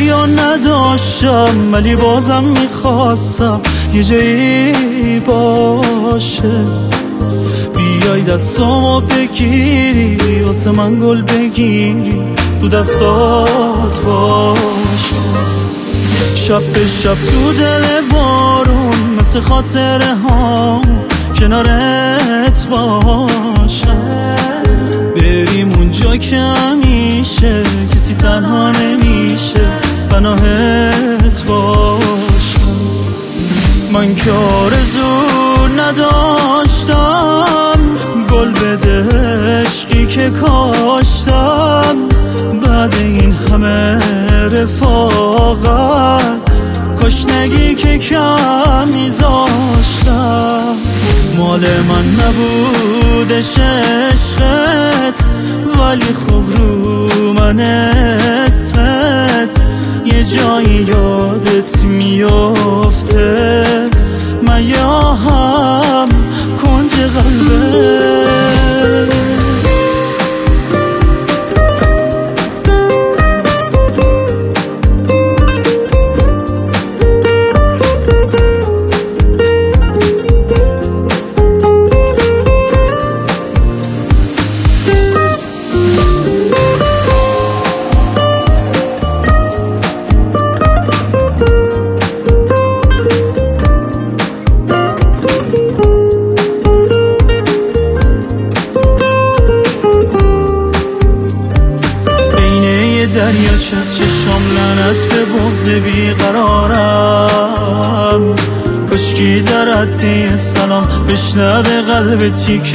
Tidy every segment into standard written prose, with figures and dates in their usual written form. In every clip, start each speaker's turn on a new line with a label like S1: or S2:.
S1: یا نداشتم، ولی بازم میخواستم یه جایی باشه. بیای دستامو بگیری، واسه من گل بگیری، تو دستات باشه. شب به شب تو دل بارون، مثل خاطره ها کنارت باشم. بریم اونجا که همیشه کسی تنها نمیشه، پناهت باشم. من که آرزو نداشتم، گل بده عشقی که کاشتم. بعد این همه رفاقت، کاش نگی که کم میذاشتم. مال من نبودش عشقت، ولی خوب رو من اسمت یه جایی یادت میافته. من یا هم کنج قلبت. دریاچه از چشام لعنت به بغض بیقرارم. کاشکی در عدی سلام بشنوه قلب تیک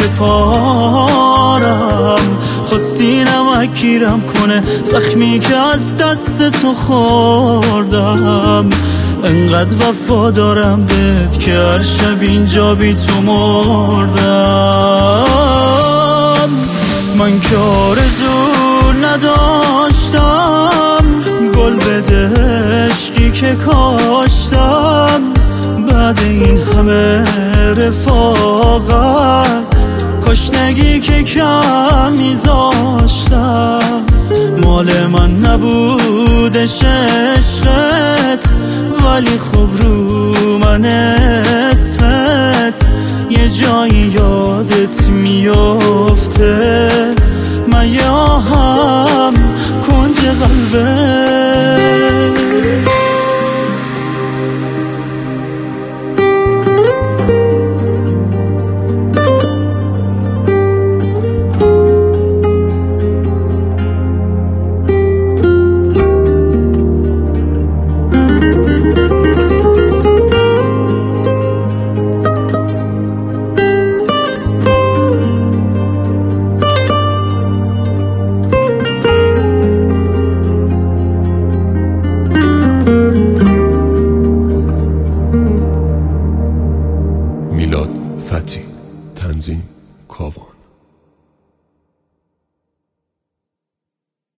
S1: پارم. خواستی نمک گیرم کنه زخمی که از دست تو خوردم. انقدر وفادارم بهت که هر شب اینجا بی تو مردم. من که آرزو نداشتم، گل بده عشقی که کاشتم. بعد این همه رفاقت، کاش نگی که کم میذاشتم. مال من نبودش عشقت، ولی خوب رو من اسمت یه جایی یادت میافته. من یا هم کنج قلبت.